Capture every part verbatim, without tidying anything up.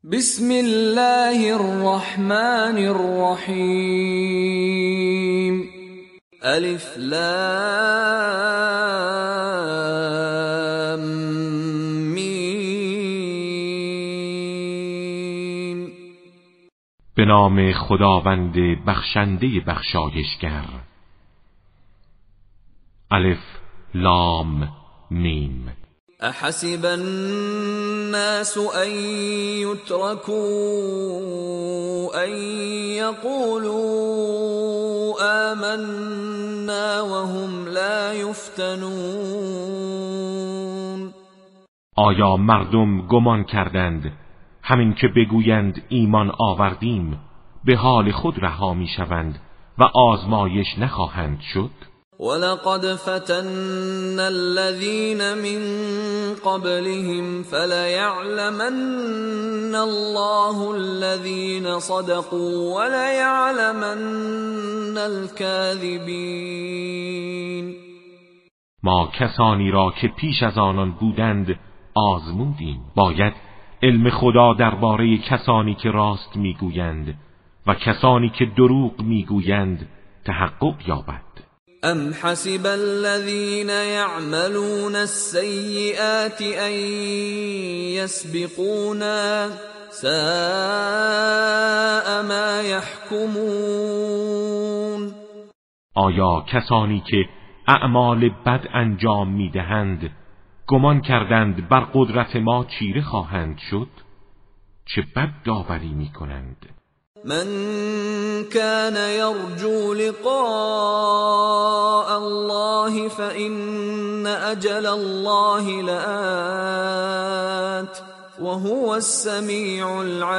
بسم الله الرحمن الرحیم. الف لام میم. به نام خداوند بخشنده بخشایشگر. الف لام میم. احسب الناس ان يتركوا ان يقولوا آمنا وهم لا يفتنون. آیا مردم گمان کردند همین که بگویند ایمان آوردیم به حال خود رها میشوند و آزمایش نخواهند شد؟ ولقد فتنا الذين من قبلهم فليعلمن الله الذين صدقوا وليعلمن الكاذبين. ما کسانی را که پیش از آنان بودند آزمودیم، باید علم خدا درباره کسانی که راست میگویند و کسانی که دروغ میگویند تحقق یابد. ام حسب الذين يعملون السيئات ان يسبقونا ساء ما يحكمون. آیا کسانی که اعمال بد انجام میدهند گمان کردند بر قدرت ما چیره خواهند شد؟ چه بد داوری میکنند. من كان يرجو لقاء الله فإن أجل الله لآت وهو السميع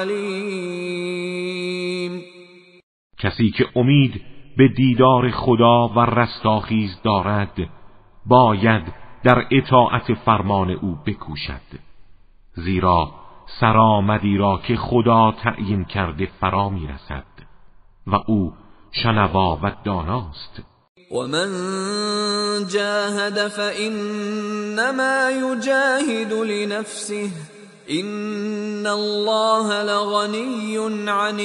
العليم. کسی که امید به دیدار خدا و رستاخیز دارد باید در اطاعت فرمان او بکوشد، زیرا سرآمدی را که خدا تعیین کرده فرا میرسد و او شنوا و داناست. ومن جاهد فإنما يجاهد لنفسه إن الله لغنی عن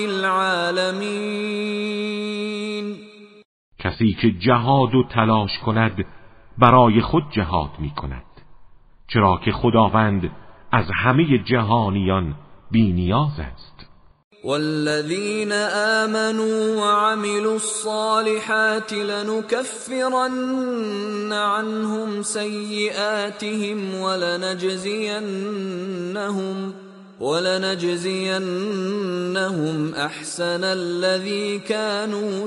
العالمین. کسی که جهاد و تلاش کند برای خود جهاد می کند، چرا که خداوند از همه جهانیان بی نیاز است. والذین آمنوا وعملوا الصالحات لنكفرن عنهم سیئاتهم ولنجزینهم ولنجزینهم احسن الذی كانوا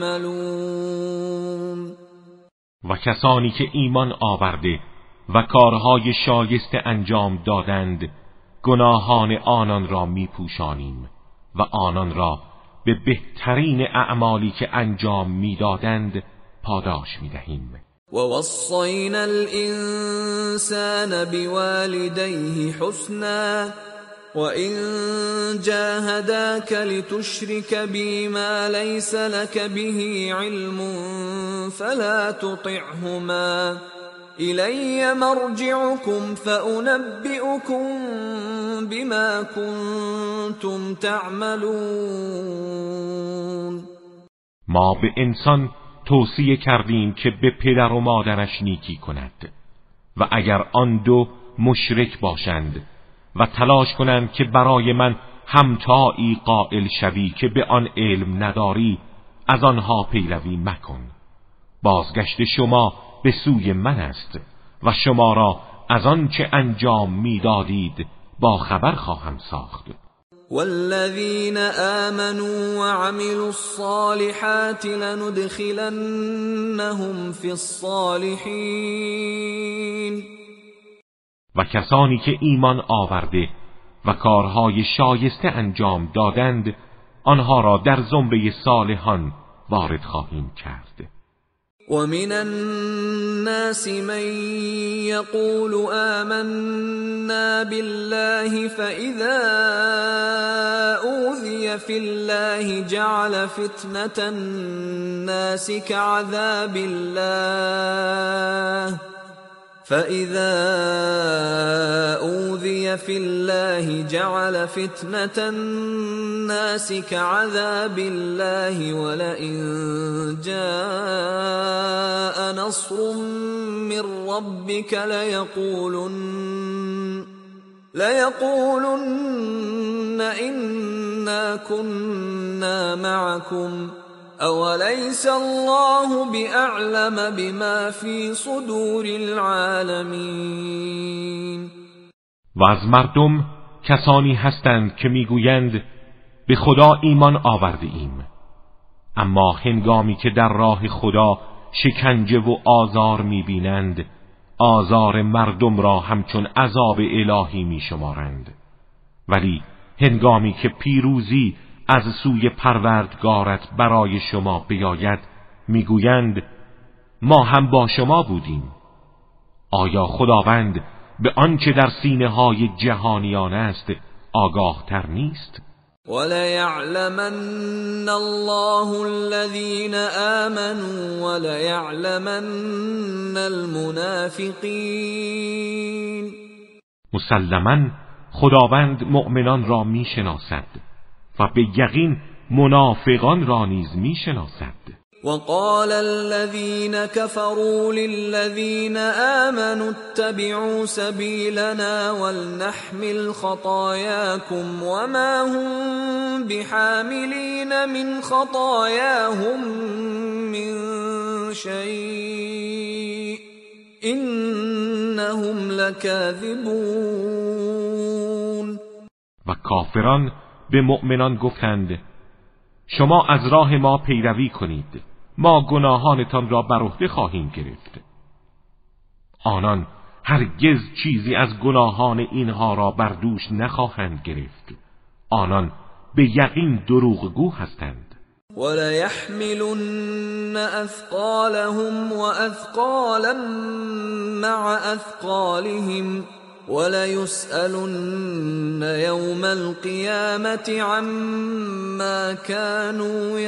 یعملون. و کسانی که ایمان آورده و کارهای شایسته انجام دادند گناهان آنان را میپوشانیم و آنان را به بهترین اعمالی که انجام میدادند پاداش میدهیم. و وصینا الانسان بوالدیه حسنا وَإِن جَاهَدَاكَ لِتُشْرِكَ بِي مَا لَيْسَ لَكَ بِهِ عِلْمٌ فَلَا تُطِعْهُمَا إِلَيَّ مَرْجِعُكُمْ فَأُنَبِّئُكُم بِمَا كُنتُمْ تَعْمَلُونَ. ما به انسان توصیه کردیم که به پدر و مادرش نیکی کند و اگر آن دو مشرک باشند و تلاش کنند که برای من همتایی قائل شوی که به آن علم نداری، از آنها پیروی مکن. بازگشت شما به سوی من است و شما را از آن چه انجام میدادید با خبر خواهم ساخت. والذین آمنوا وعملوا الصالحات لندخلنهم فی الصالحین. و کسانی که ایمان آورده و کارهای شایسته انجام دادند آنها را در زمره صالحان وارد خواهیم کرد. ومن الناس من يقول آمنا بالله فإذا أوذي في الله جعل فتنة الناس كعذاب الله فَإِذَا أُوذِيَ فِي اللَّهِ جَعَلَ فِتْنَةَ النَّاسِ كَعَذَابِ اللَّهِ وَلَئِن جَاءَ نَصْرٌ مِّن رَّبِّكَ لَيَقُولُنَّ لَيَقُولُنَّ إِنَّا كُنَّا مَعَكُمْ أَوَلَيْسَ اللَّهُ بِأَعْلَمَ بِمَا فِي صُدُورِ الْعَالَمِينَ. و از مردم کسانی هستند که میگویند به خدا ایمان آورده ایم، اما هنگامی که در راه خدا شکنجه و آزار میبینند آزار مردم را همچون عذاب الهی میشمارند، ولی هنگامی که پیروزی از سوی پروردگارت برای شما بیاید میگویند ما هم با شما بودیم. آیا خداوند به آنچه در سینه های جهانیان است آگاه تر نیست؟ وَلَيَعْلَمَنَّ اللَّهُ الَّذِينَ آمَنُوا وَلَيَعْلَمَنَّ الْمُنَافِقِينَ. مسلماً خداوند مؤمنان را میشناسد و به یقین منافقان را نیز میشناسد. وقال الذين كفروا للذين آمنوا اتبعوا سبيلنا ولنحمل خطاياكم وما هم بحاملين من خطاياهم من شيء إنهم لكاذبون. و کافران به مؤمنان گفتند شما از راه ما پیروی کنید، ما گناهانتان را بر عهده خواهیم گرفت. آنان هرگز چیزی از گناهان اینها را بر دوش نخواهند گرفت. آنان به یقین دروغگو هستند. وَلَيَحْمِلُنَّ أَثْقَالَهُمْ وَأَثْقَالًا مَعَ أَثْقَالِهِمْ وَلَيُسْأَلُنَّ يَوْمَ الْقِيَامَةِ عَمَّا كَانُوا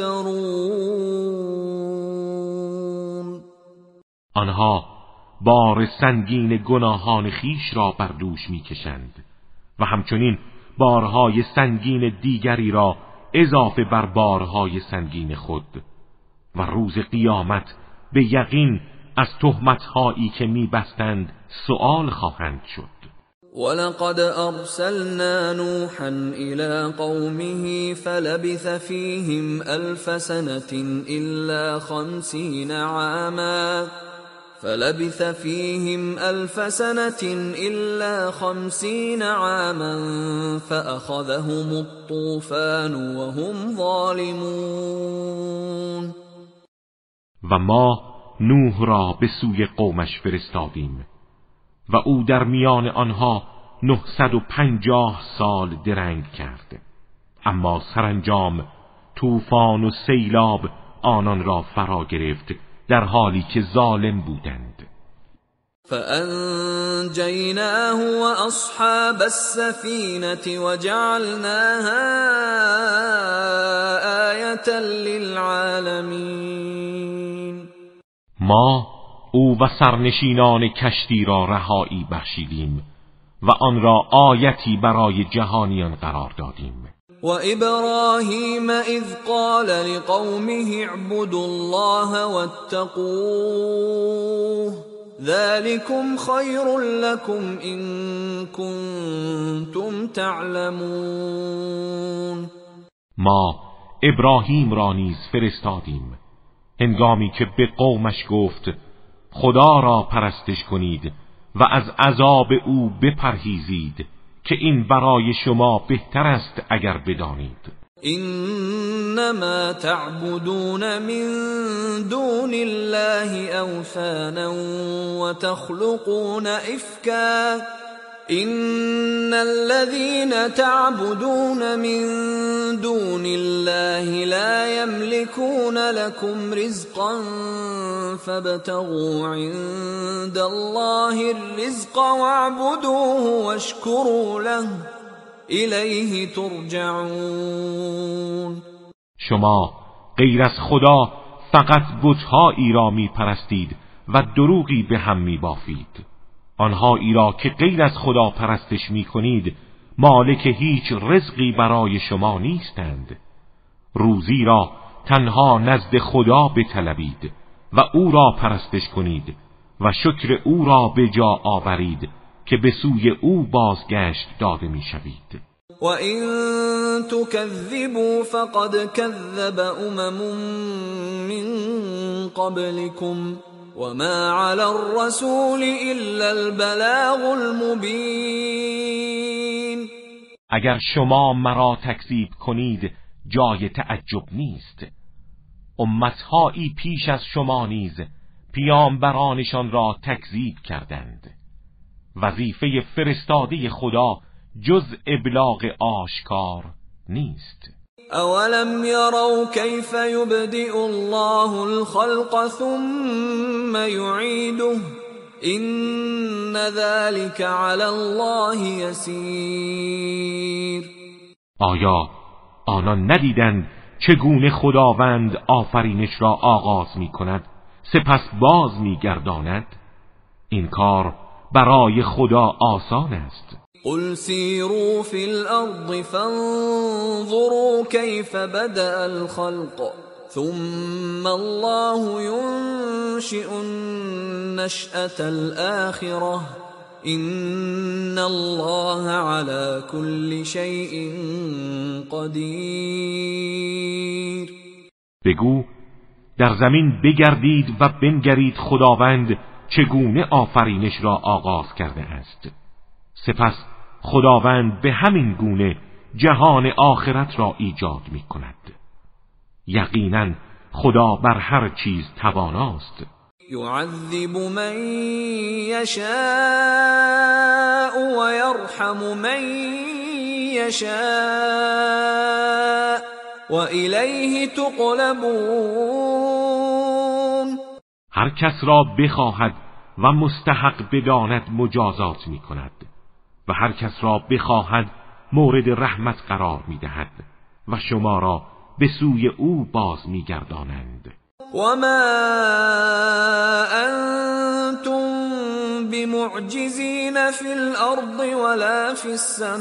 يَفْتَرُونَ. آنها بار سنگین گناهان خیش را بر دوش می‌کشند و همچنین بارهای سنگین دیگری را اضافه بر بارهای سنگین خود، و روز قیامت به یقین از تهمت‌هایی که می‌بستند سؤال خواهند شد. وَلَقَدْ أَرْسَلْنَا نُوحًا إِلَى قَوْمِهِ فَلَبِثَ فِيهِمْ أَلْفَ سَنَةٍ إِلَّا خَمْسِينَ عَامًا فَلَبِثَ فِيهِمْ أَلْفَ سَنَةٍ إِلَّا خَمْسِينَ عَامًا فَأَخَذَهُمُ الطُّوفَانُ وَهُمْ ظَالِمُونَ. و ما نوح را به سوی قومش فرستادیم و او در میان آنها نهصد و پنجاه سال درنگ کرد، اما سرانجام طوفان و سیلاب آنان را فرا گرفت در حالی که ظالم بودند. فَأَنْجَيْنَاهُ وَأَصْحَابَ السَّفِينَةِ وَجَعَلْنَاهَا آیَةً لِلْعَالَمِینَ. ما او و سرنشینان کشتی را رهایی بخشیدیم و آن را آیتی برای جهانیان قرار دادیم. وَإِبْرَاهِيمَ إِذْ قَالَ لِقَوْمِهِ اعْبُدُوا اللَّهَ وَاتَّقُوهُ ذَلِكُمْ خَيْرٌ لَكُمْ إِن كُنتُمْ تَعْلَمُونَ. ما ابراهیم را نیز فرستادیم هنگامی که به قومش گفت خدا را پرستش کنید و از عذاب او بپرهیزید که این برای شما بهتر است اگر بدانید. انما تعبدون من دون الله اوثانا وتخلقون افكا ان الذين تعبدون من دون الله لا يملكون لكم رزقا فابتغوا عند الله الرزق واعبدوه واشكروا له الیه ترجعون. شما غیر از خدا فقط بت‌هایی را می پرستید و دروغی به هم می بافید. آنهایی را که غیر از خدا پرستش می کنید مالک هیچ رزقی برای شما نیستند. روزی را تنها نزد خدا بطلبید و او را پرستش کنید و شکر او را به جا آورید که به سوی او بازگشت داده می شوید. و این تکذبوا فقد کذب امم من قبلكم وما على الرسول الا البلاغ المبین. اگر شما مرا تکذیب کنید جای تعجب نیست. امتهایی پیش از شما نیز پیامبرانشان را تکذیب کردند. وظیفه فرستاده خدا جز ابلاغ آشکار نیست. اولم يروا كيف يبدئ الله الخلق ثم يعيده ان ذلك على الله يسير. آیا آنان ندیدند چگونه خداوند آفرینش را آغاز می کند سپس باز می گرداند؟ این کار برای خدا آسان است. قل سیروا فی الارض فانظروا کیف بدأ الخلق ثم الله ينشئ النشأة الآخرة ان الله على كل شيء قدیر. بگو در زمین بگردید و بنگرید خداوند چگونه آفرینش را آغاز کرده است. سپس خداوند به همین گونه جهان آخرت را ایجاد می کند. یقینا خدا بر هر چیز تواناست. یعذب من یشاء و یرحم من یشاء و الیه تقلبون. هر کس را بخواهد و مستحق بداند مجازات می کند و هر کس را بخواهد مورد رحمت قرار می دهد و شما را به سوی او باز می گردانند. وما انتم بمعجزین فی الارض ولا فی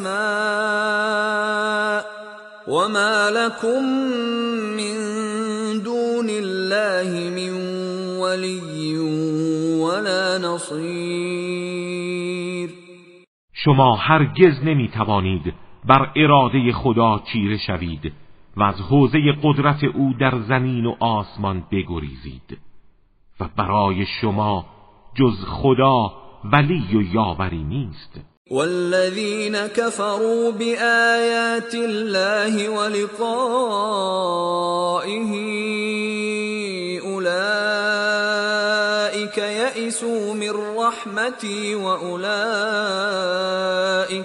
السماء وما لكم من دون الله من ولی ولا نصیر. شما هرگز نمی توانید بر اراده خدا چیره شوید و از حوزه قدرت او در زمین و آسمان بگریزید و برای شما جز خدا ولی و یاوری نیست. والذین كفروا بآیات الله ولقائه اولئک یئسوا من رحمتی واولئک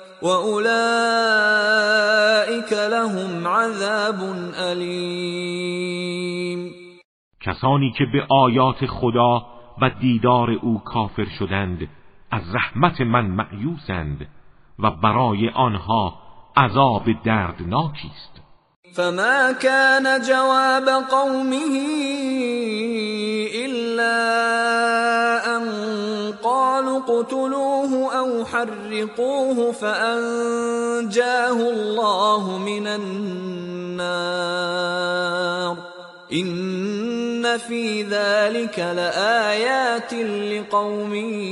واولئک لهم عذاب الیم. کسانی که به آیات خدا و دیدار او کافر شدند از رحمت من مأیوسند و برای آنها عذاب دردناکی است. فما كان جواب قومه الا ان قالوا اقتلوه او حرقوه فانجاه الله من النار ان فی ذلك لآیات لقوم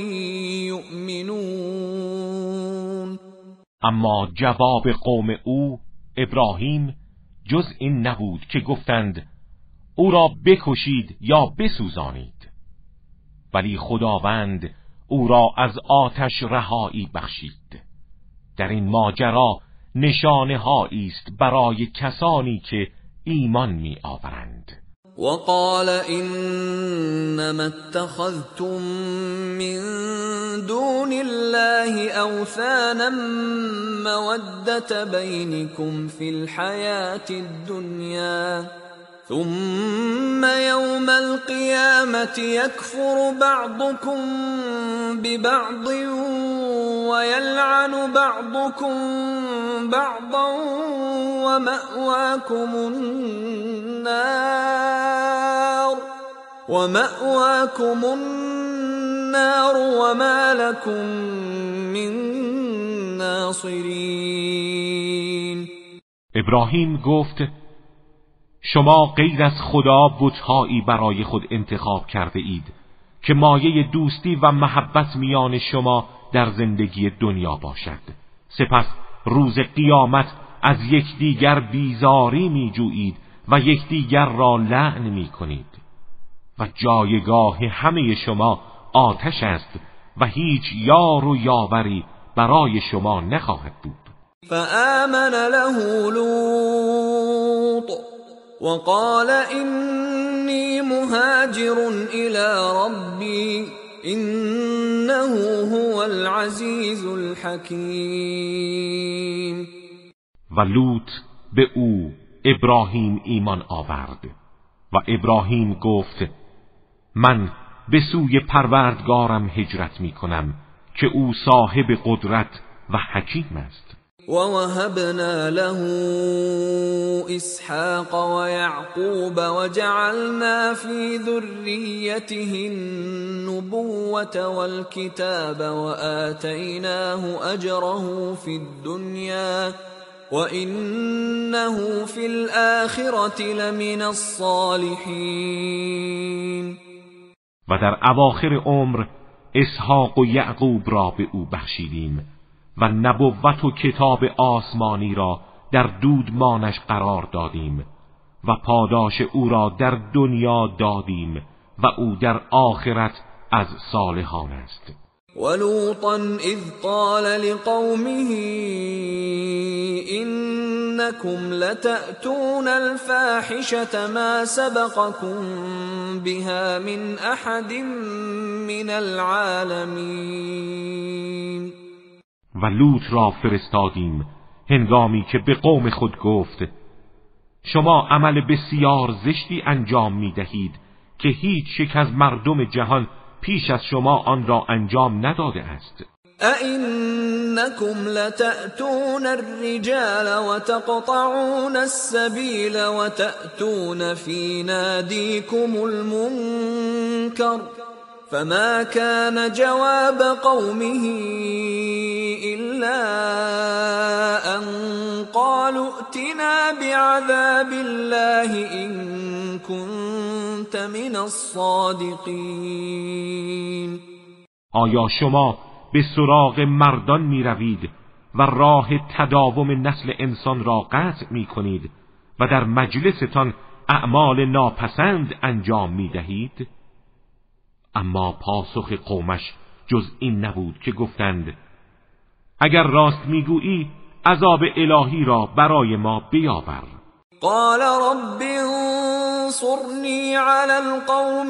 یؤمنون. اما جواب قوم او ابراهیم جز این نبود که گفتند او را بکشید یا بسوزانید، ولی خداوند او را از آتش رهایی بخشید. در این ماجرا نشانه هایی است برای کسانی که ایمان می آورند. وقال انما اتخذتم من دون الله اوثانا مودة بينكم في الحياة الدنيا ثم يوم القيامة يكفر بعضكم ببعض ويلعن بعضكم بعضا ومأواكم النار ومأواكم النار وما لكم من ناصرین. ابراهیم گفت شما غیر از خدا بت‌هایی برای خود انتخاب کرده اید که مایه دوستی و محبت میان شما در زندگی دنیا باشد، سپس روز قیامت از یکدیگر بیزاری میجویید و یکدیگر را لعن میکنید و جایگاه همه شما آتش است و هیچ یار و یاوری برای شما نخواهد بود. فآمن له لوط وقال إني مهاجر إلى ربي إنه هو العزيز الحكيم. و لوط به او ابراهیم ایمان آورد و ابراهیم گفت من به سوی پروردگارم هجرت می کنم که او صاحب قدرت و حکیم است. ووهبنا له اسحاق ويعقوب وجعلنا في ذريته النبوة والكتاب وآتيناه أجره في الدنيا وإنه في الآخرة لمن الصالحين. و در اواخر عمر اسحاق و یعقوب را به او بخشیدیم و نبوت و کتاب آسمانی را در دودمانش قرار دادیم و پاداش او را در دنیا دادیم و او در آخرت از صالحان است. ولوطا اذ قال لقومه انکم لتأتون الفاحشة ما سبقكم بها من احد من العالمین. و لوط را فرستادیم هنگامی که به قوم خود گفت شما عمل بسیار زشتی انجام می دهید که هیچ یک از مردم جهان پیش از شما آن را انجام نداده است. أئنكم لتأتون الرجال وتقطعون السبيل وتأتون في ناديكم المنكر فما كان جواب قومه إلا أن قالوا ائتنا بعذاب الله إن كنت من الصادقين. آیا شما به سراغ مردان می روید و راه تداوم نسل انسان را قطع می کنید و در مجلستان اعمال ناپسند انجام می دهید؟ اما پاسخ قومش جز این نبود که گفتند اگر راست میگویی عذاب الهی را برای ما بیاور. قال رب انصرنی علی القوم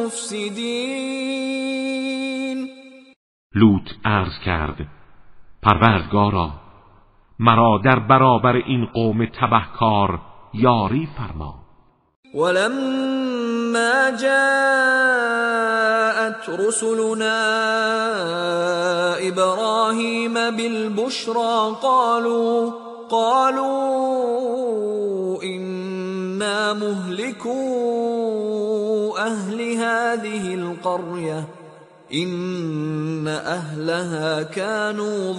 المفسدین. لوط عرض کرد پروردگارا مرا در برابر این قوم تبهکار یاری فرما. ولما جاءت رسلنا إبراهيم بالبشرى قالوا قالوا إنا مهلكو أهل هذه القرية إن أهلها كانوا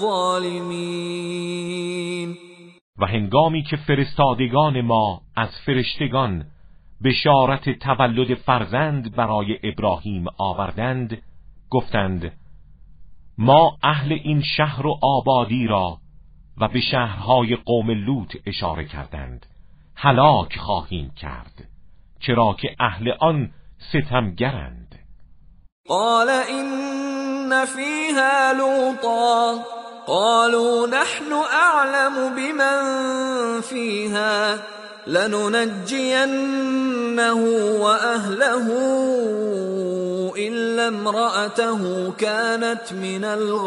ظالمين. و هنگامی که فرستادگان ما از فرشتگان بشارت تولد فرزند برای ابراهیم آوردند گفتند ما اهل این شهر و آبادی را و به شهرهای قوم لوط اشاره کردند هلاک خواهیم کرد چرا که اهل آن ستمگرند. قال إن فيها لوطا قالوا نحن أعلم بمن فيها لننجينه وأهله إلا امرأته كانت من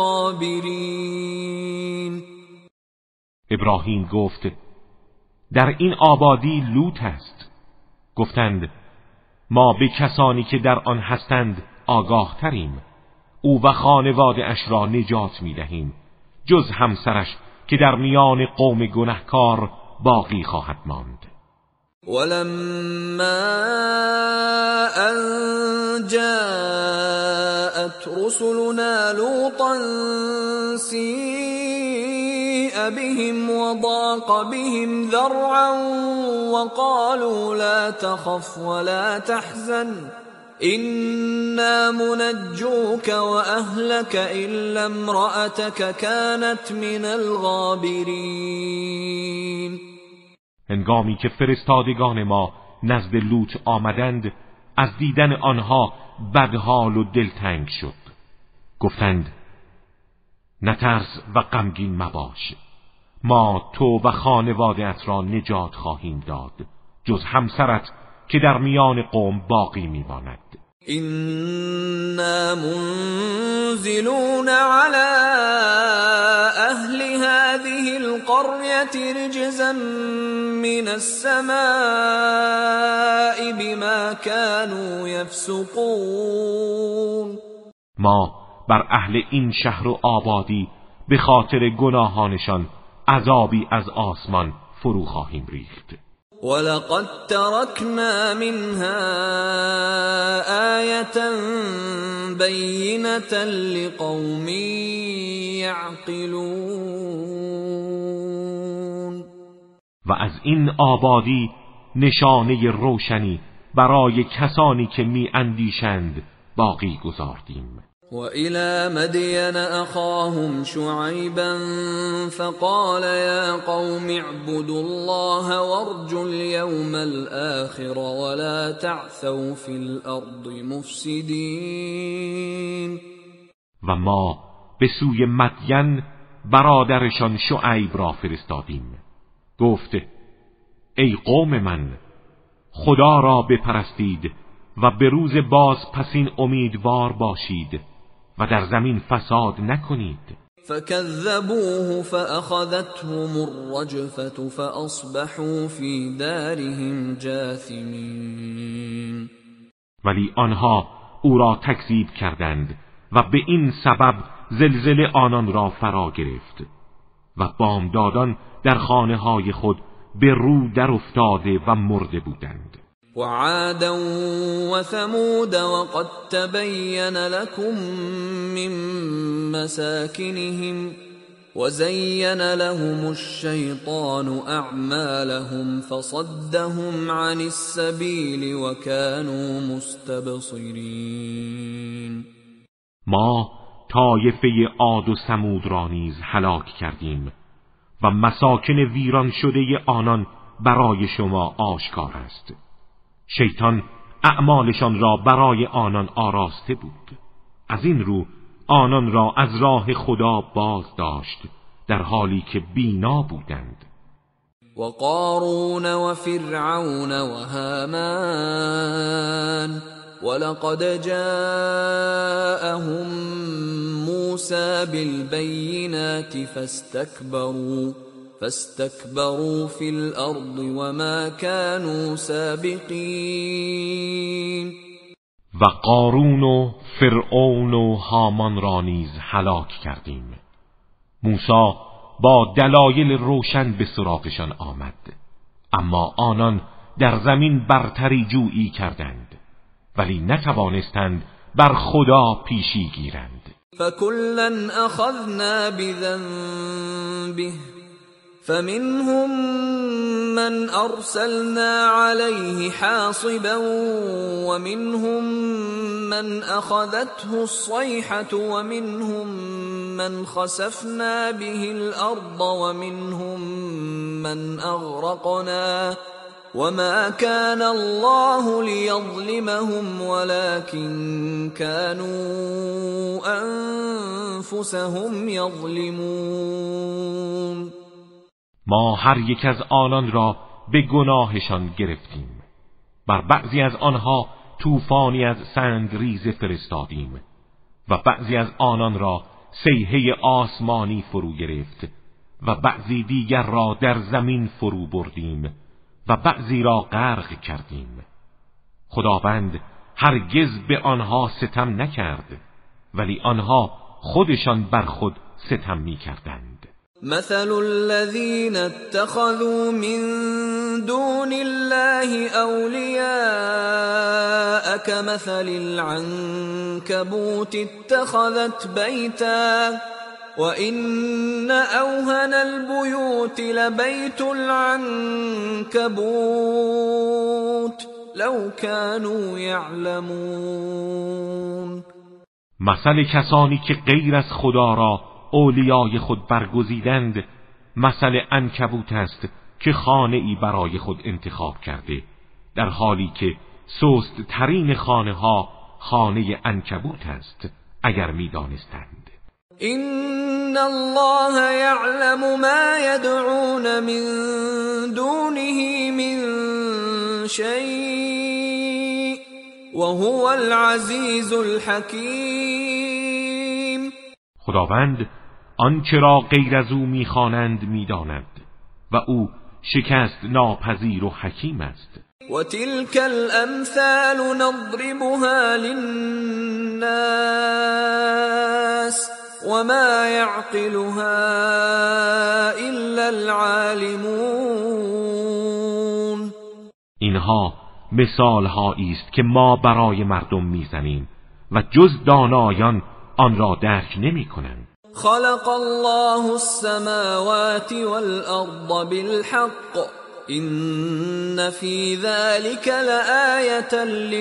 الغابرين. ابراهیم گفت در این آبادی لوط است. گفتند ما به کسانی که در آن هستند آگاه تریم. او و خانواده اش را نجات می دهیم جز همسرش که در میان قوم گنهکار باقی خواهد ماند. ولما ان جاءت رسلنا لوطا سیء بهم وضاق بهم ذرعا وقالوا لا تخف ولا تحزن إنا منجوك وأهلك إلا امرأتك كانت من الغابرین. هنگامی که فرستادگان ما نزد لوط آمدند از دیدن آنها بدحال و دلتنگ شد. گفتند نترس و غمگین مباش، ما تو و خانواده‌ات را نجات خواهیم داد جز همسرت که در میان قوم باقی میماند. إنا منزلون على أهل هذه القرية رجزا من السماء بما كانوا يفسقون. ما بر اهل این شهر و آبادی به خاطر گناهانشان عذابی از آسمان فرو خواهیم ریخت. ولقد تركنا منها آية بينة لقوم يعقلون. و از این آبادی نشانه روشنی برای کسانی که می اندیشند باقی گذاردیم. وإلى مدين أخاهم شعيبا فقال يا قوم اعبدوا الله وارجوا اليوم الآخر ولا تعثوا في الأرض مفسدين. و ما به سوی مدین برادرشان شعیب را فرستادیم. گفت ای قوم من، خدا را بپرستید و به روز باز پسین امیدوار باشید و در زمین فساد نکنید. فكذبوه فأخذتهم الرجفة فأصبحوا في دارهم جاثمين. ولی آنها او را تکذیب کردند و به این سبب زلزله آنان را فرا گرفت و بامدادان در خانه های خود به رو در افتاده و مرده بودند. وعادا وثمود وقد تبين لكم من مساكنهم وزين لهم الشيطان أعمالهم فصدهم عن السبيل وكانوا مستبصرين. ما طایفه عاد و ثمود را نیز هلاک کردیم و مساکن ویران شده آنان برای شما آشکار است. شیطان اعمالشان را برای آنان آراسته بود، از این رو آنان را از راه خدا باز داشت در حالی که بینا بودند. و قارون و فرعون و هامان ولقد جاءهم موسى بالبينات فاستكبروا فاستكبروا في الأرض وما كانوا سابقين. و قارون و فرعون و هامان را نیز هلاک کردیم. موسی با دلایل روشن به سراغشان آمد، اما آنان در زمین برتری جویی کردند ولی نتوانستند بر خدا پیشی گیرند. فكلا أخذنا بذنبه فمنهم من أرسلنا عليه حاصبا ومنهم من أخذته الصيحة ومنهم من خسفنا به الأرض ومنهم من أغرقنا وما كان الله ليظلمهم ولكن كانوا أنفسهم يظلمون. ما هر یک از آنان را به گناهشان گرفتیم. بر بعضی از آنها طوفانی از سنگریزه فرستادیم و بعضی از آنان را صیحه آسمانی فرو گرفت و بعضی دیگر را در زمین فرو بردیم و بعضی را غرق کردیم. خداوند هرگز به آنها ستم نکرد ولی آنها خودشان بر خود ستم می کردند. مثل الذين اتخذوا من دون الله أولياء كمثل العنكبوت اتخذت بيتا وإن أوهن البيوت لبيت العنكبوت لو كانوا يعلمون. مثل کسانی که غیر از خدا را اولیای خود برگزیدند مثل عنکبوت است که خانه ای برای خود انتخاب کرده، در حالی که سست ترین خانه ها خانه عنکبوت است اگر می دانستند. این الله یعلم ما یدعون من دونه من شیء وهو العزیز الحکیم. خداوند آنچه را غیر از او میخوانند میداند و او شکست ناپذیر و حکیم است. و تلک الامثال نضربها للناس وما يعقلها الا العالمون. اینها مثال هایی است که ما برای مردم میزنیم و جز دانایان آن را درک نمی کنند. خلق الله السماوات والارض بالحق ان فی ذلك لآیة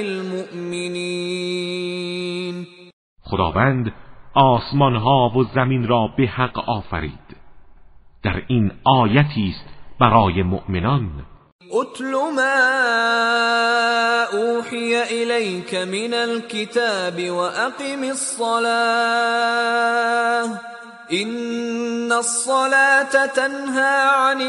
للمؤمنین. خداوند آسمان ها و زمین را به حق آفرید، در این آیتی است برای مؤمنان. اتل ما اوحی الیک من الكتاب واقم الصلاة ان الصلاة تنهى عن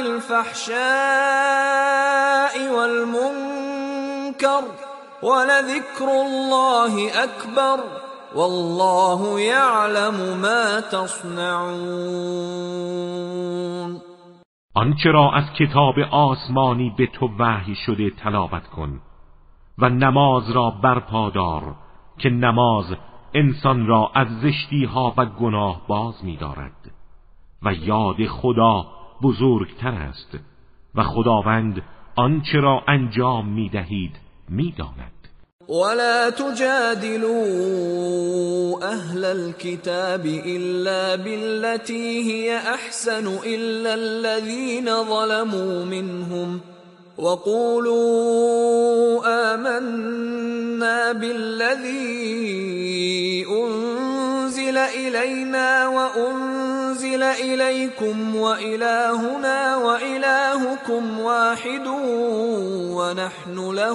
الفحشاء والمنکر ولذکر الله اکبر والله یعلم ما تصنعون. آنچه را از کتاب آسمانی به تو وحی شده تلاوت کن و نماز را برپا دار که نماز انسان را از زشتی ها و گناه باز می دارد و یاد خدا بزرگتر است و خداوند آنچه را انجام می دهید می داند. ولا تجادلوا اهل الكتاب الا بالتي هي احسن الا الذين ظلموا منهم وقولوا آمنا بالذي انزل الينا وانزل اليكم والهنا والهكم واحد ونحن له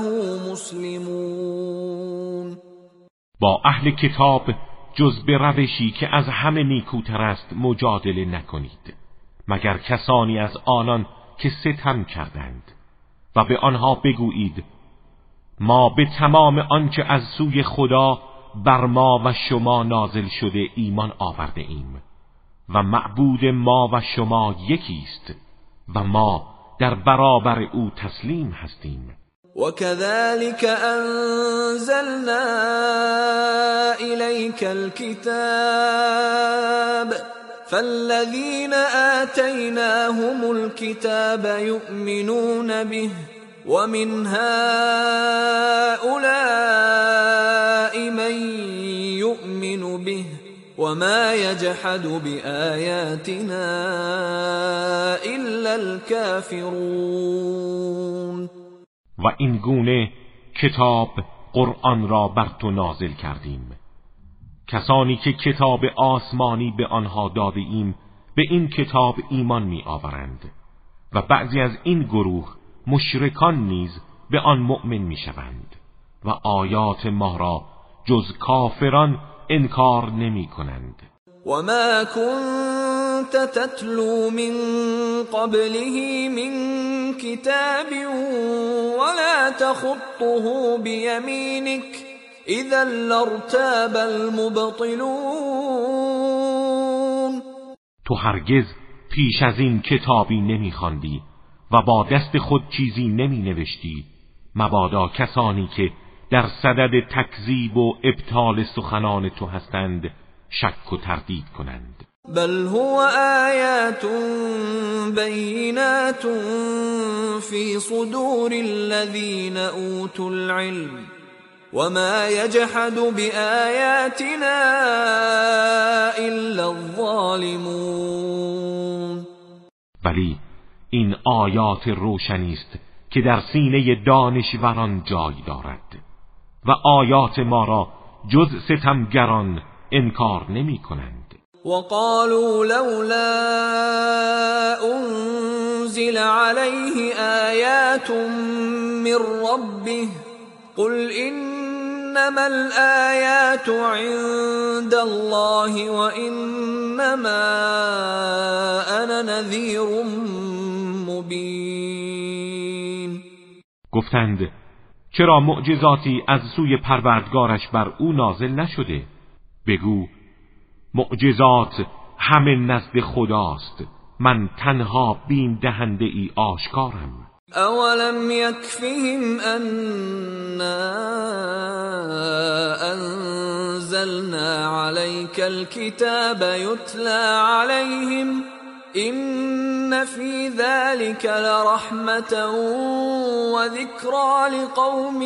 مسلمون. با اهل کتاب جز به روشی که از همه نیکوتر است مجادله نکنید مگر کسانی از آنان که ستم کردند و به آنها بگویید ما به تمام آنچه از سوی خدا بر ما و شما نازل شده ایمان آورده ایم و معبود ما و شما یکی است و ما در برابر او تسلیم هستیم. وكذلك أنزلنا إليك الكتاب فالذين آتيناهم الكتاب يؤمنون به ومن هؤلاء من يؤمن به وما يجحد بآياتنا إلا الكافرون. و این گونه کتاب قرآن را بر تو نازل کردیم. کسانی که کتاب آسمانی به آنها داده ایم به این کتاب ایمان می آورند و بعضی از این گروه مشرکان نیز به آن مؤمن می شوند و آیات ما را جز کافران انکار نمی کنند. وما كنت تتلو من قبله من كتاب ولا تخطه بيمينك اذا لارتاب المبطلون. تو هرگز پیش از این کتابی نمی خواندی و با دست خود چیزی نمی نوشتی مبادا کسانی که در صدد تکذیب و ابطال سخنان تو هستند شک و تردید کنند. بل هو آیات بینات فی صدور الذین اوتوا العلم وما یجحد بآیاتنا الا الظالمون. ولی این آیات روشنی است که در سینه دانشوران جای دارد و آیات ما را جز ستمگران انکار نمی کنند. وقالوا لولا انزل عليه آیات من ربه قل انما الآیات عند الله وانما انا نذیر مبین. گفتند چرا معجزاتی از سوی پروردگارش بر او نازل نشده؟ بگو معجزات همه نزد خداست، من تنها بیم دهنده ای آشکارم. اولم یکفهم انا انزلنا عليك الكتاب يتلى عليهم ان في ذلك لرحمة وذكرى لقوم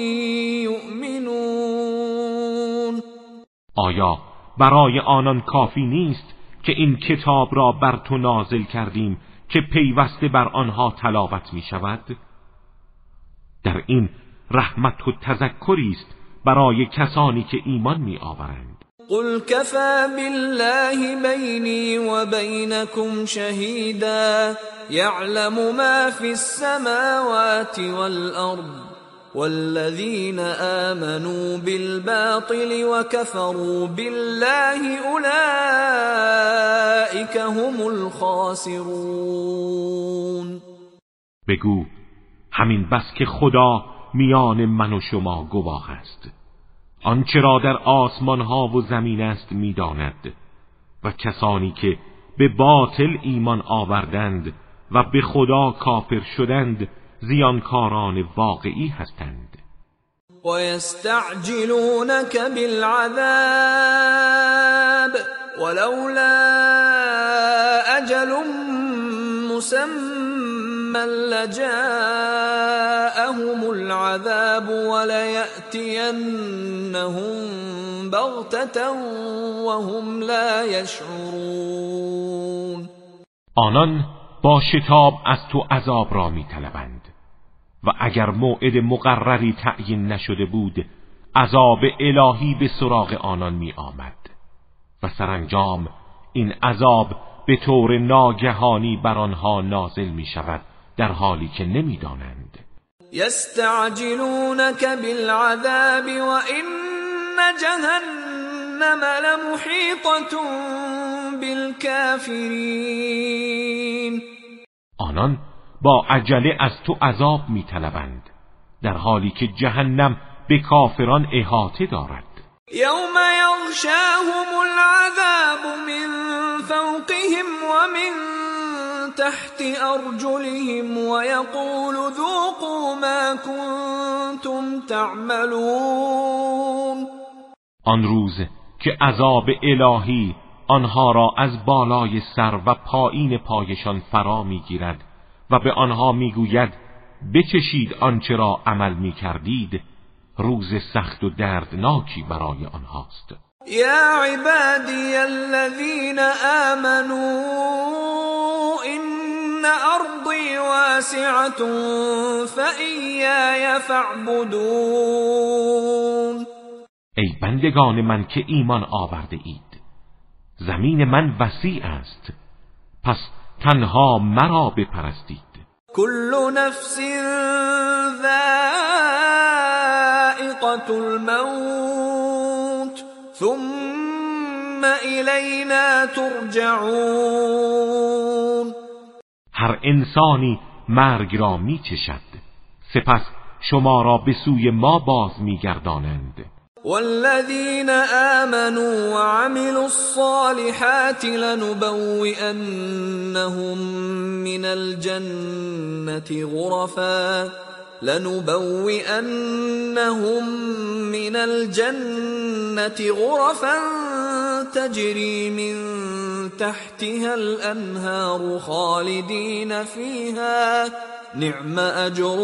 يؤمنون. آیا برای آنان کافی نیست که این کتاب را بر تو نازل کردیم که پیوسته بر آنها تلاوت می شود؟ در این رحمت و تذکری است برای کسانی که ایمان می آورند. قل كفى بالله بيني وبينكم شهيدا يعلم ما في السماوات والأرض والذين آمنوا بالباطل وكفروا بالله أولئك هم الخاسرون. بگو همین بس که خدا میان من و شما گواه است، آنچه را در آسمان ها و زمین است میداند و کسانی که به باطل ایمان آوردند و به خدا کافر شدند زیانکاران واقعی هستند. و یستعجلونک بالعذاب ولولا اجل مسمى لجاءهم العذاب وليأتینهم بغتة وهم لا يشعرون. آنان با شتاب از تو عذاب را می طلبند و اگر موعد مقرری تعیین نشده بود عذاب الهی به سراغ آنان می آمد و سرانجام این عذاب به طور ناگهانی بر آنها نازل می شود در حالی که نمی دانند. یستعجلونک بالعذاب و ان جهنم لمحیطة بالکافرین. آنان با عجله از تو عذاب می طلبند در حالی که جهنم به کافران احاطه دارد. یوم یغشاهم العذاب من فوقهم ومن تحت ارجلهم ويقول ذوقوا ما كنتم تعملون. آن روز که عذاب الهی آنها را از بالای سر و پایین پایشان فرا میگیرد و به آنها میگوید بچشید آنچه را عمل میکردید، روز سخت و دردناکی برای آنهاست. یا عبادی الذین آمنوا ان ارضی واسعة فإیای فاعبدون. ای بندگان من که ایمان آورده اید، زمین من وسیع است، پس تنها مرا بپرستید. کل نفس ذائقة الموت ثم الینا ترجعون. هر انسانی مرگ را می چشد، سپس شما را به سوی ما باز می گردانند. والذین آمنوا وعملوا الصالحات لنبوئنهم من الجنة غرفا لنبوئنهم من الجنة غرفا تجري من تحتها الانهار خالدین فیها نعم اجر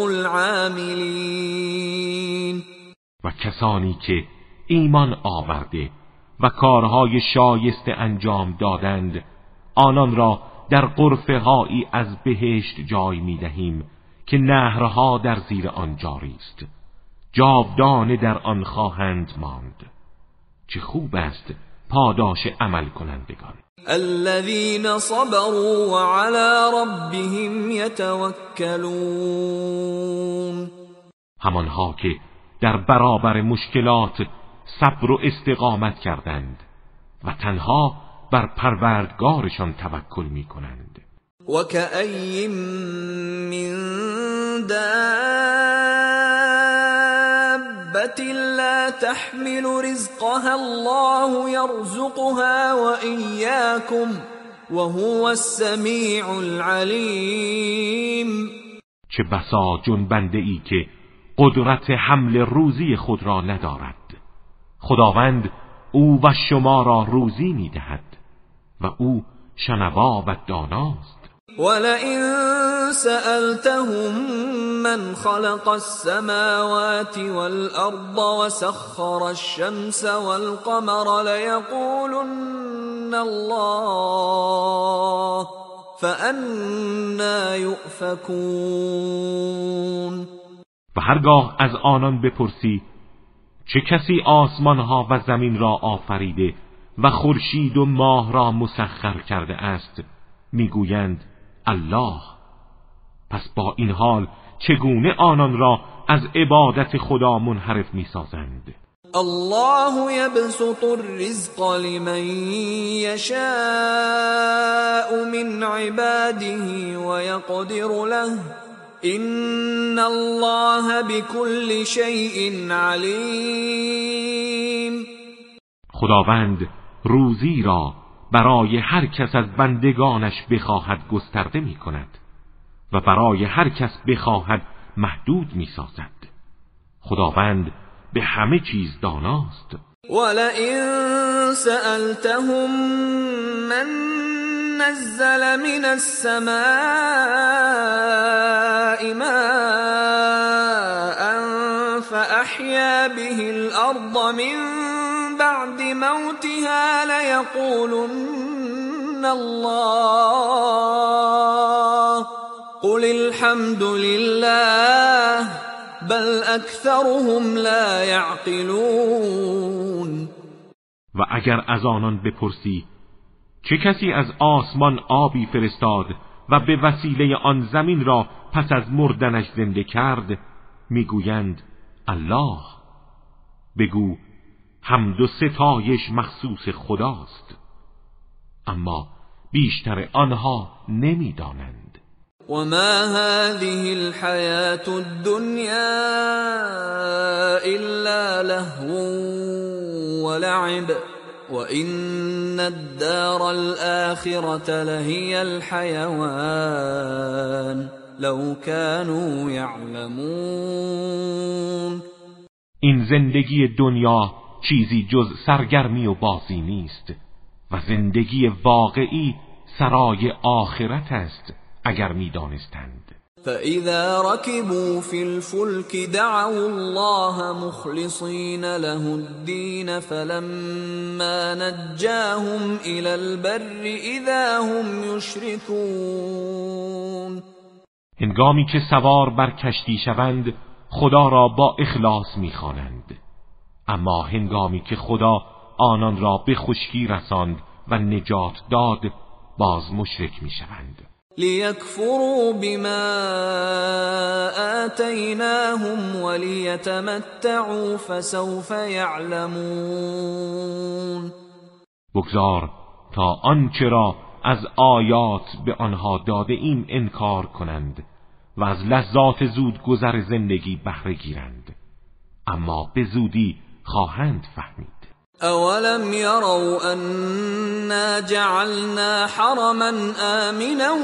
العاملین. و کسانی که ایمان آورده و کارهای شایسته انجام دادند آنان را در غرفه هایی از بهشت جای می دهیم که نهرها در زیر آن جاری است، جاودانه در آن خواهند ماند. چه خوب است پاداش عمل کنندگان. الذين صبروا وعلى ربهم يتوكلون. همانها که در برابر مشکلات صبر و استقامت کردند و تنها بر پروردگارشان توکل می کنند. و کأی من دابة لا تحمل رزقها الله يرزقها وإياكم وهو السمیع العلیم. چه بسا جنبنده ای که قدرت حمل روزی خود را ندارد، خداوند او و شما را روزی می دهد و او شنوا و داناست. ولئن سألتهم من خلق السماوات والأرض وسخر الشمس والقمر ليقولن الله فأنا يؤفكون. و هرگاه از آنان بپرسی چه کسی آسمانها و زمین را آفریده و خورشید و ماه را مسخر کرده است، میگویند الله. پس با این حال چگونه آنان را از عبادت خدا منحرف میسازند؟ الله يبسط الرزق لمن يشاء من عباده ويقدر له ان الله بكل شيء علیم. خداوند روزی را برای هر کس از بندگانش بخواهد گسترده می کند و برای هر کس بخواهد محدود می سازد. خداوند به همه چیز داناست. ولئن سألتهم من نزل من السماء ماء فأحيا به الأرض من بعد موتها ليقولن الله قل الحمد لله بل اکثرهم لا یعقلون. و اگر از آنان بپرسی چه کسی از آسمان آبی فرستاد و به وسیله آن زمین را پس از مردنش زنده کرد، میگویند الله. بگو حمد و ستایش مخصوص خداست، اما بیشتر آنها نمیدانند. وما هذه الحياة الدنيا إلا لهو ولعب وإن الدار الآخرة لهي الحيوان لو كانوا يعلمون. این زندگی دنیا چیزی جز سرگرمی و بازی نیست و زندگی واقعی سرای آخرت است اگر می دانستند. فَإِذَا رَكِبُوا فِي الْفُلْكِ دَعَوُا اللَّهَ مُخْلِصِينَ لَهُ الدِّينَ فَلَمَّا نَجَّاهُمْ إِلَى الْبَرِّ إِذَا هُمْ يُشْرِكُونَ. هنگامی که سوار بر کشتی شوند خدا را با اخلاص می‌خوانند، اما هنگامی که خدا آنان را به خشکی رساند و نجات داد باز مشرک می‌شوند. لیکفروا بما آتیناهم ولیتمتعوا فسوف یعلمون. بگذار تا آنچه را از آیات به آنها داده ایم انکار کنند و از لذات زود گذر زندگی بهره گیرند، اما به زودی خواهند فهمید. اولم يروا أنا جعلنا حرما آمنا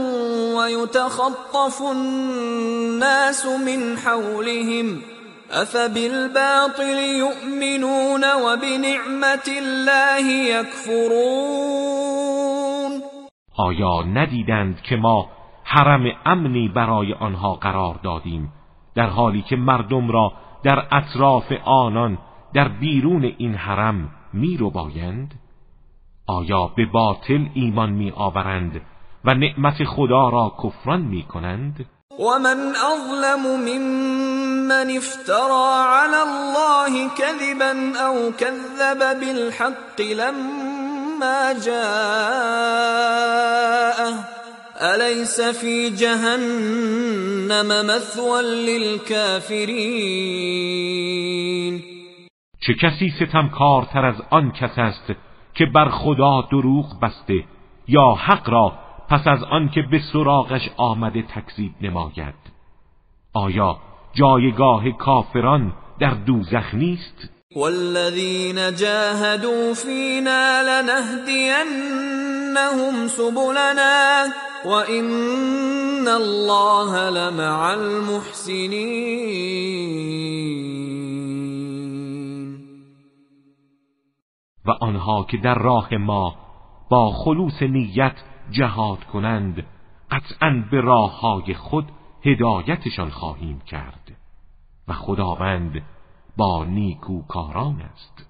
ويتخطف الناس من حولهم أفبالباطل يؤمنون وبنعمة الله يكفرون. آیا ندیدند که ما حرم امنی برای آنها قرار دادیم، در حالی که مردم را در اطراف آنان در بیرون این حرم می رو بایند؟ آیا به باطل ایمان می آورند و نعمت خدا را کفران می کنند؟ ومن أظلم ممن افترى على الله كذبا أو كذب بالحق لما جاءه أليس في جهنم مثوى للكافرين. چه کسی ستمکارتر از آن کس است که بر خدا دروغ بسته یا حق را پس از آن که به سراغش آمده تکذیب نماید. آیا جایگاه کافران در دوزخ نیست؟ والذین جاهدوا فینا لنهدینهم سبلنا وإن الله لمع المحسنین. و آنها که در راه ما با خلوص نیت جهاد کنند قطعاً به راههای خود هدایتشان خواهیم کرد و خداوند با نیکوکاران است.